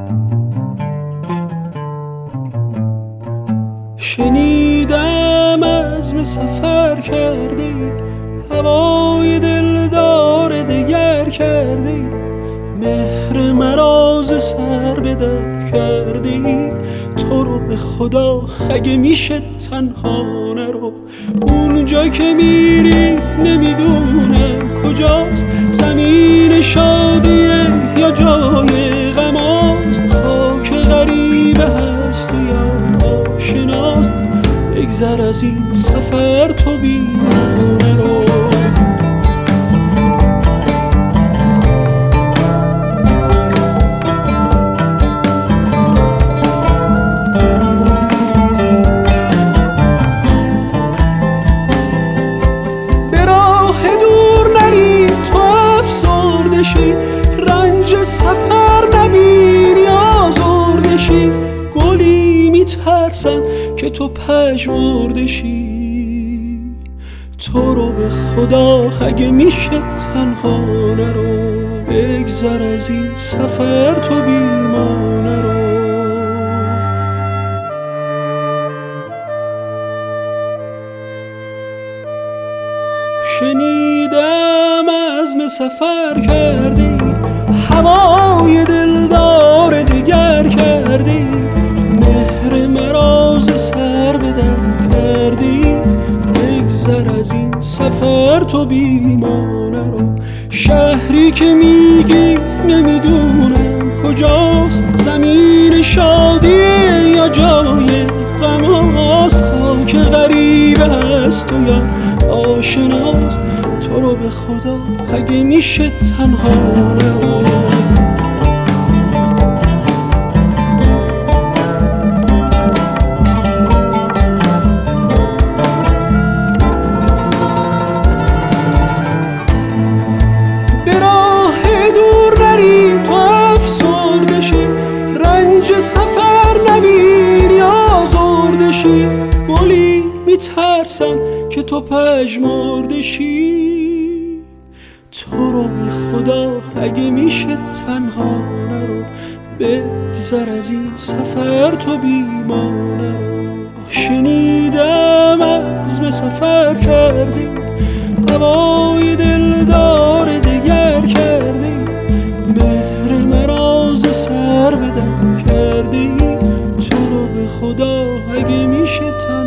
شنیدم عزم سفر کردی، هوای دلدار دگر کردی، مهر مرا ز سر به در کردی. تو رو به خدا اگه میشه تنها نرو، اونجا که میری نمیدونم کجاست، زمین شادیه یا جای غماست، خاک غریبه هست و یا آشناست. بگذر از این سفر تو بی ما نرو. رنج سفر نبینی آزرده شی، گلی میترسم که تو پژمرده شی. تو رو به خدا اگه میشه تنها نرو، بگذر از این سفر تو بی ما نرو. شنیدم عزم سفر کردی، هوای دلدار دگر کردی، مهر مرا ز سر به در کردی. بگذر از این سفر تو بی ما نرو. شهری که میگی نمیدونم کجاست، زمین شادیه یا جای غماست، خاک غریبه هست و یا آشناست. تو رو به خدا اگه میشه تنها نرو. به راه دور نری تو افسرده شی، رنج سفر نبینی آزرده شی، گلی میترسم که تو پژمرده شی. تو رو به خدا اگه میشه تنها نرو، بگذر از این سفر تو بی ما نرو. شنیدم عزم سفر کردی، هوای دلدار دگر کردی، مهر مرا ز سر به در کردی. تو رو به خدا اگه میشه